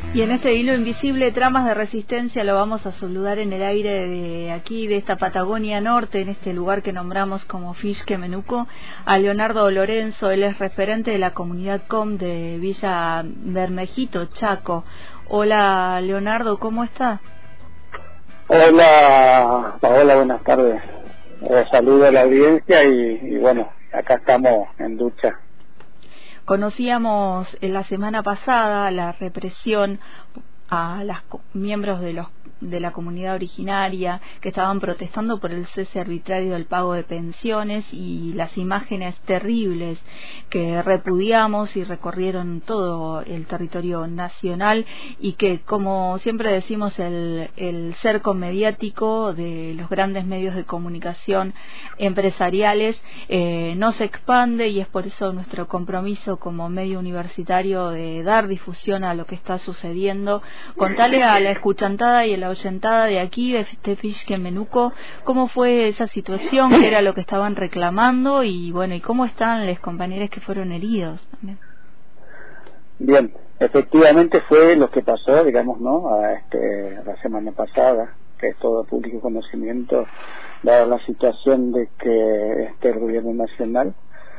Y en este hilo invisible, tramas de resistencia, lo vamos a saludar en el aire de aquí, de esta Patagonia Norte, en este lugar que nombramos como Fish Menuco, a Leonardo Lorenzo. Él es referente de la comunidad COM de Villa Bermejito, Chaco. Hola Leonardo, ¿cómo está? Hola Paola, buenas tardes. Saludo a la audiencia y bueno, acá estamos en ducha. Conocíamos la semana pasada la represión a los miembros de la comunidad originaria que estaban protestando por el cese arbitrario del pago de pensiones y las imágenes terribles que repudiamos y recorrieron todo el territorio nacional, y que, como siempre decimos, el cerco mediático de los grandes medios de comunicación empresariales no se expande, y es por eso nuestro compromiso como medio universitario de dar difusión a lo que está sucediendo. Contale a la escuchantada y a la oyentada de aquí, de Fish Menuco, cómo fue esa situación, qué era lo que estaban reclamando y bueno, y cómo están los compañeros que fueron heridos también. Bien, efectivamente fue lo que pasó, digamos, ¿no? La semana pasada, que es todo público conocimiento, dada la situación de que el gobierno nacional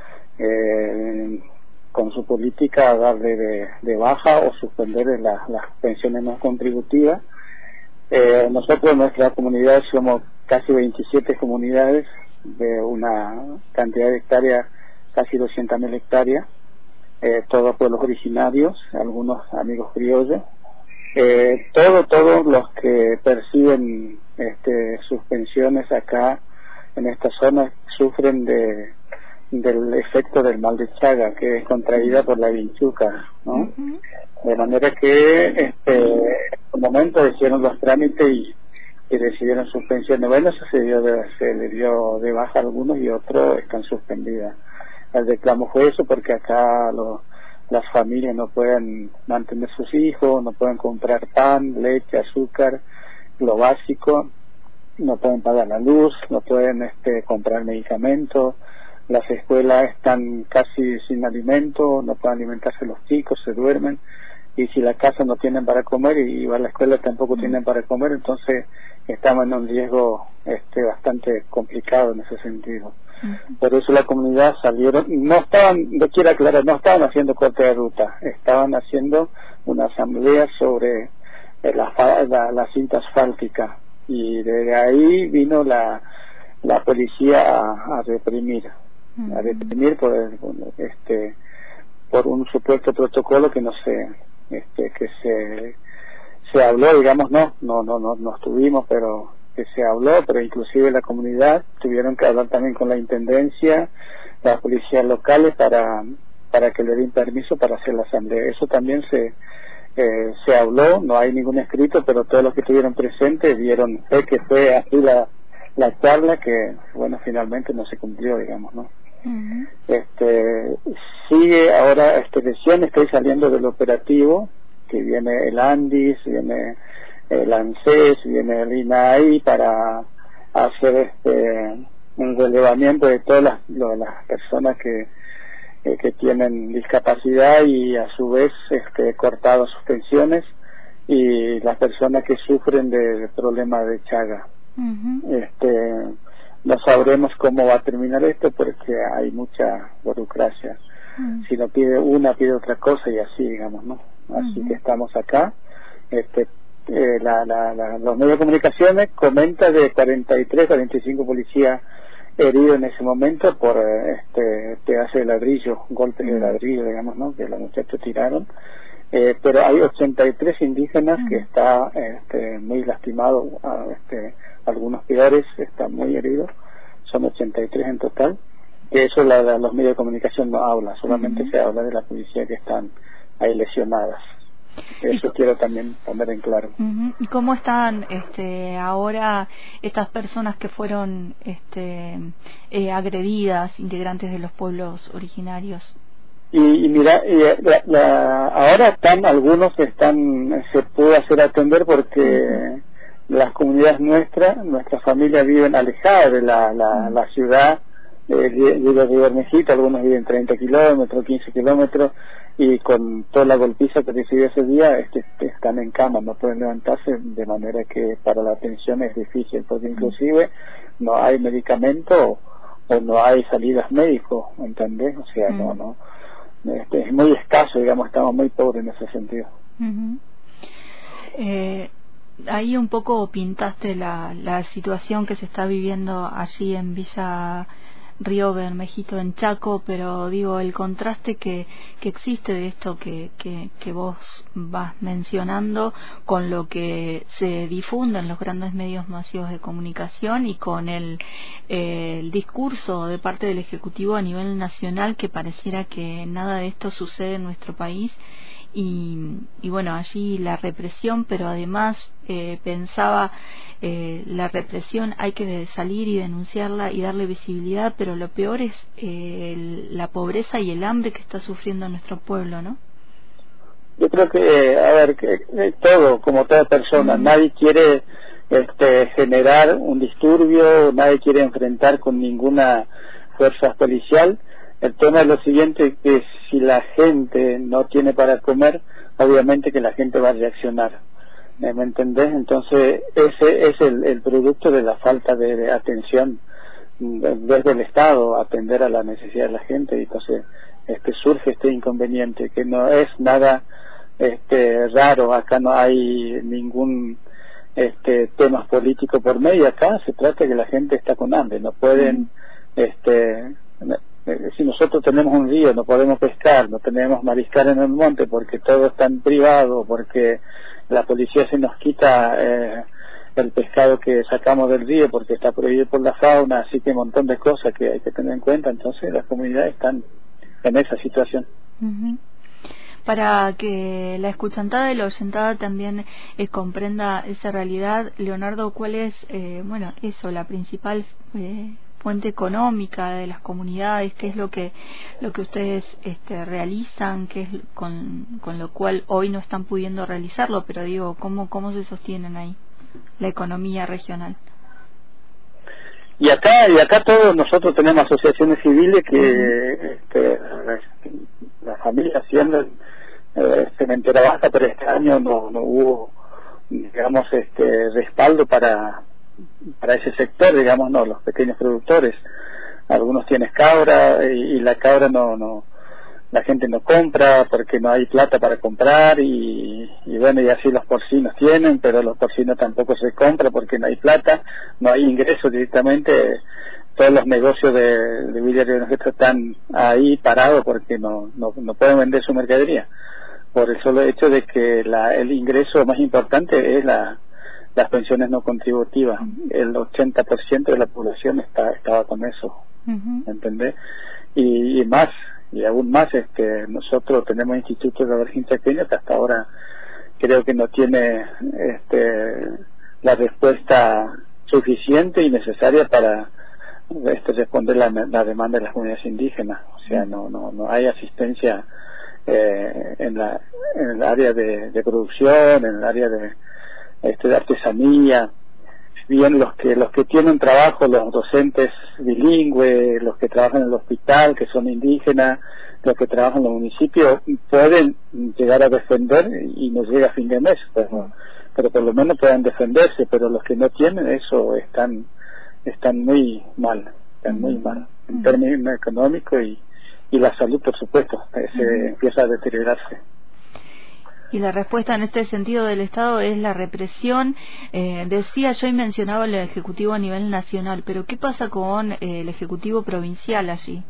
con su política darle de baja o suspender las pensiones no contributivas. Nosotros en nuestra comunidad somos casi 27 comunidades de una cantidad de hectáreas, casi 200.000 hectáreas, todos pueblos originarios, algunos amigos criollos, todos los que perciben sus pensiones acá en esta zona sufren del efecto del mal de Chaga, que es contraída por la vinchuca, ¿no? Uh-huh. De manera que en un momento hicieron los trámites y recibieron sus pensiones. Bueno, eso se le dio de baja a algunos y otros están suspendidas. El reclamo fue eso, porque acá las familias no pueden mantener sus hijos, no pueden comprar pan, leche, azúcar, lo básico, no pueden pagar la luz, no pueden comprar medicamentos. Las escuelas están casi sin alimento, no pueden alimentarse los chicos, se duermen, y si la casa no tienen para comer y a la escuela tampoco tienen para comer, entonces estamos en un riesgo bastante complicado en ese sentido. Por eso la comunidad salieron, no quiero aclarar, no estaban haciendo corte de ruta, estaban haciendo una asamblea sobre la cinta asfáltica, y desde ahí vino la policía a reprimir por un supuesto protocolo que no sé, que se habló, digamos, no estuvimos, pero que se habló, pero inclusive la comunidad tuvieron que hablar también con la intendencia, las policías locales para que le den permiso para hacer la asamblea. Eso también se habló, no hay ningún escrito, pero todos los que estuvieron presentes vieron que fue así la charla, que bueno, finalmente no se cumplió, digamos, ¿no? Uh-huh. Sigue ahora recién estoy saliendo del operativo, que viene el ANDIS, viene el ANSES, viene el INAI para hacer un relevamiento de todas las personas que tienen discapacidad y a su vez cortado sus pensiones, y las personas que sufren de problemas de Chaga. Uh-huh. No sabremos cómo va a terminar esto, porque hay mucha burocracia. Uh-huh. Si no pide una, pide otra cosa, y así, digamos, ¿no? Así uh-huh. que estamos acá. Los medios de comunicaciones comentan de 45 policías heridos en ese momento por pedazo de ladrillo, golpes de ladrillo, digamos, ¿no? Que los muchachos tiraron. Pero hay 83 indígenas que están muy lastimados, algunos peores están muy heridos, son 83 en total, que eso los medios de comunicación no hablan, solamente se habla de la policía que están ahí lesionadas. Eso quiero también poner en claro. Uh-huh. ¿Y cómo están ahora estas personas que fueron agredidas, integrantes de los pueblos originarios? Y mira, ahora están algunos que se puede hacer atender, porque las comunidades nuestra familia viven alejadas de la ciudad vive Río Bermejito, algunos viven 30 kilómetros, 15 kilómetros, y con toda la golpiza que recibió ese día están en cama, no pueden levantarse, de manera que para la atención es difícil, porque inclusive no hay medicamento o no hay salidas médicos, ¿entendés? O sea, no es muy escaso, digamos, estamos muy pobres en ese sentido. Ahí un poco pintaste la situación que se está viviendo allí en Villa Río Bermejito, en Chaco, pero digo, el contraste que existe de esto que vos vas mencionando con lo que se difunde en los grandes medios masivos de comunicación y con el discurso de parte del Ejecutivo a nivel nacional, que pareciera que nada de esto sucede en nuestro país. Y bueno, allí la represión, pero además pensaba, la represión hay que salir y denunciarla y darle visibilidad, pero lo peor es la pobreza y el hambre que está sufriendo nuestro pueblo, ¿no? Yo creo que, a ver, que todo, como toda persona, nadie quiere generar un disturbio, nadie quiere enfrentar con ninguna fuerza policial. El tema es lo siguiente, que si la gente no tiene para comer, obviamente que la gente va a reaccionar, ¿me entendés? Entonces ese es el producto de la falta de atención desde el Estado, atender a la necesidad de la gente, y entonces surge este inconveniente, que no es nada raro, acá no hay ningún temas políticos por medio, acá se trata de que la gente está con hambre, no pueden si nosotros tenemos un río, no podemos pescar, no tenemos mariscar en el monte porque todo está en privado, porque la policía se nos quita el pescado que sacamos del río porque está prohibido por la fauna, así que un montón de cosas que hay que tener en cuenta. Entonces las comunidades están en esa situación. Para que la escuchantada y la oyentada también comprenda esa realidad, Leonardo, ¿cuál es, la principal fuente económica de las comunidades? ¿Qué es lo que ustedes realizan? ¿Qué es con lo cual hoy no están pudiendo realizarlo? Pero digo, ¿cómo se sostienen ahí la economía regional? Y acá todos nosotros tenemos asociaciones civiles que la familia haciendo Cementera Baja, pero este año no hubo, digamos, respaldo para ese sector, digamos, no, los pequeños productores. Algunos tienen cabra y la cabra no la gente no compra porque no hay plata para comprar, y bueno, y así los porcinos tienen, pero los porcinos tampoco se compra porque no hay plata, no hay ingresos directamente. Todos los negocios de Villa Río Bermejito están ahí parados porque no pueden vender su mercadería, por el solo hecho de que el ingreso más importante es las pensiones no contributivas. El 80% de la población estaba con eso, ¿entendés? Y más, y aún más, nosotros tenemos institutos de la Virgen Chaqueña que hasta ahora creo que no tiene la respuesta suficiente y necesaria para responder la demanda de las comunidades indígenas. O sea, no hay asistencia en el área de producción, en el área de artesanía. Bien, los que tienen trabajo, los docentes bilingües, los que trabajan en el hospital, que son indígenas, los que trabajan en los municipios, pueden llegar a defender y no llega a fin de mes, pero por lo menos pueden defenderse, pero los que no tienen eso están muy mal, en términos económicos, y la salud, por supuesto, se empieza a deteriorarse. Y la respuesta en este sentido del Estado es la represión. Decía yo y mencionaba el Ejecutivo a nivel nacional, pero ¿qué pasa con el Ejecutivo provincial allí?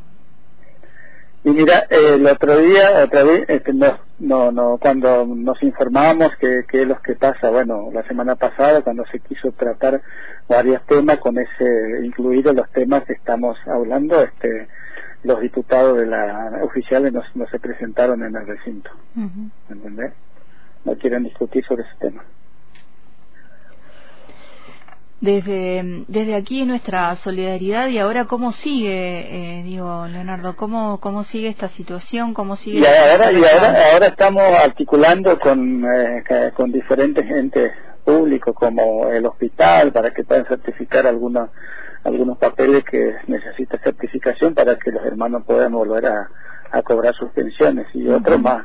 Y mira, el otro día, otra vez, cuando nos informamos que es lo que pasa, bueno, la semana pasada, cuando se quiso tratar varios temas, con incluidos los temas que estamos hablando, los diputados de la oficiales no se presentaron en el recinto, ¿entendés? No quieren discutir sobre ese tema. Desde aquí nuestra solidaridad. Y ahora, ¿cómo sigue, Leonardo? ¿Cómo sigue esta situación? ¿Cómo sigue? Y ahora estamos articulando con diferentes entes públicos, como el hospital, para que puedan certificar algunos algunos papeles que necesita certificación para que los hermanos puedan volver a cobrar sus pensiones, y otros más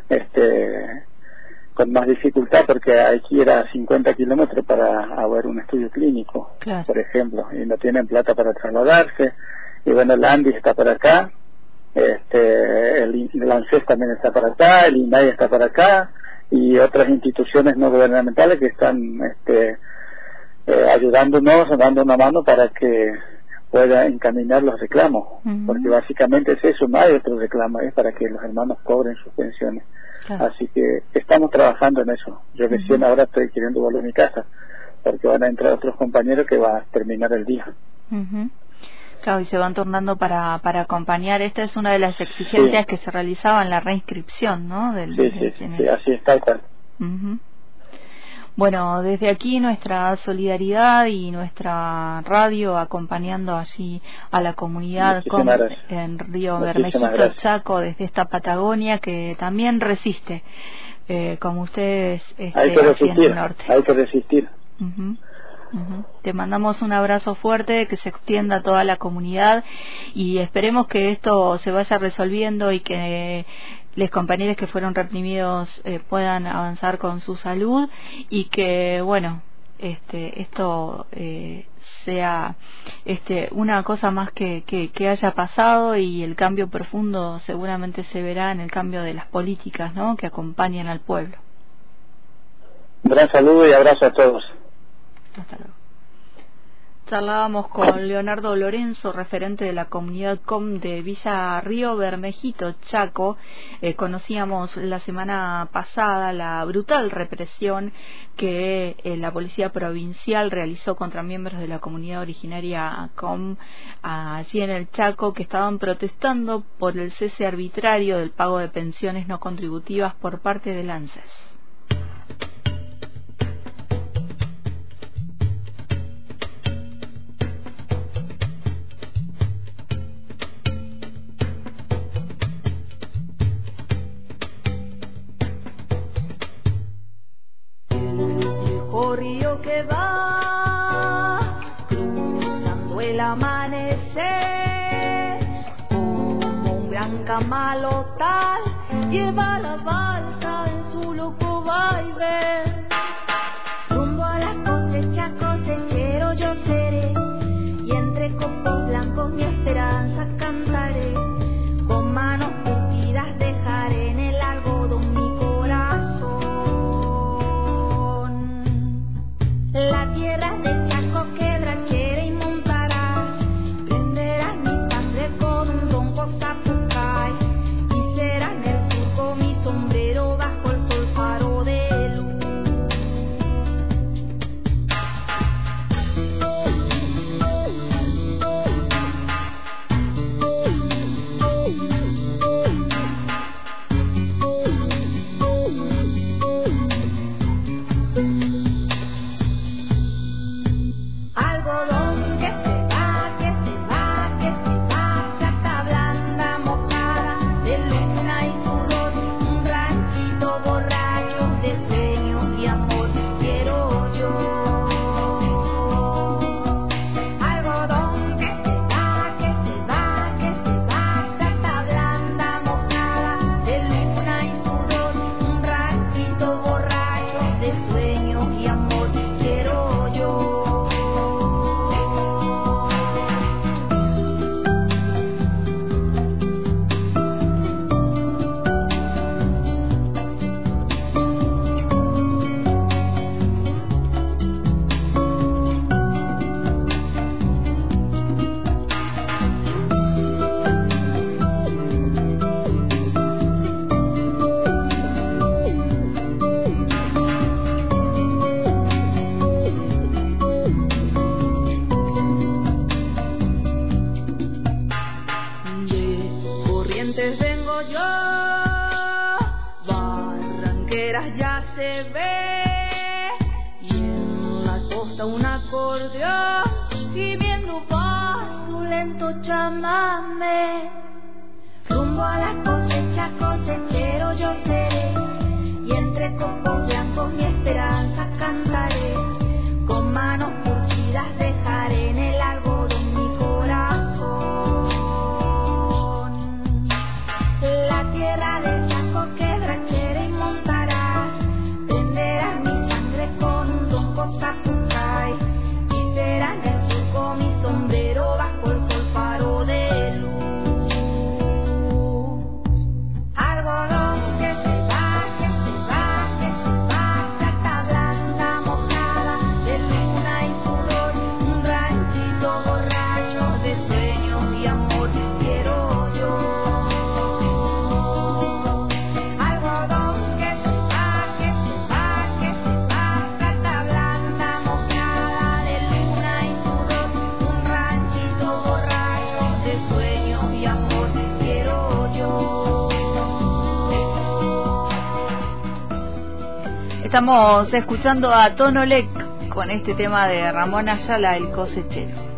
con más dificultad, porque hay que ir a 50 kilómetros para ver un estudio clínico, claro, por ejemplo, y no tienen plata para trasladarse. Y bueno, el ANDI está para acá, el ANSES también está para acá, el INAI está para acá, y otras instituciones no gubernamentales que están ayudándonos, dando una mano para que pueda encaminar los reclamos, porque básicamente es eso, no hay otro reclamo, es para que los hermanos cobren sus pensiones. Claro. Así que estamos trabajando en eso. Yo recién ahora estoy queriendo volver a mi casa, porque van a entrar otros compañeros que van a terminar el día. Claro, y se van tornando para acompañar. Esta es una de las exigencias que se realizaba en la reinscripción, ¿no? Sí, así está, tal. Bueno, desde aquí nuestra solidaridad y nuestra radio acompañando allí a la comunidad en Río Bermejito, Chaco, desde esta Patagonia que también resiste, como ustedes hay que resistir, en el norte. Hay que resistir. Te mandamos un abrazo fuerte, que se extienda a toda la comunidad, y esperemos que esto se vaya resolviendo y que los compañeros que fueron reprimidos puedan avanzar con su salud, y que bueno, esto sea una cosa más que haya pasado, y el cambio profundo seguramente se verá en el cambio de las políticas, ¿no?, que acompañan al pueblo. Un gran saludo y abrazo a todos. Hasta luego. Charlábamos con Leonardo Lorenzo, referente de la comunidad COM de Villa Río Bermejito, Chaco. Conocíamos la semana pasada la brutal represión que la Policía Provincial realizó contra miembros de la comunidad originaria COM allí en el Chaco, que estaban protestando por el cese arbitrario del pago de pensiones no contributivas por parte del ANSES. Río que va cruzando el amanecer, como un gran camalotal lleva la balsa en su loco vaivén. Rumbo a la cosecha, cosechero yo seré, y entre copos blancos mi esperanza cantaré. Con manos curtidas dejaré en el algodón mi corazón. La tierra de Chaco quebrachera y montarás, prenderás mi sangre con un ronco zapucay, y será en el surco mi sombrero bajo el sol faro de luz. Ya se ve, y en la costa un acordeón gimiendo va su lento chamamé. Rumbo a la cosecha, cosechero yo seré, y entre copos blancos mi esperanza cantaré. Con manos curtidas dejaré en el algodón Estamos escuchando a Tonolec con este tema de Ramón Ayala, El Cosechero.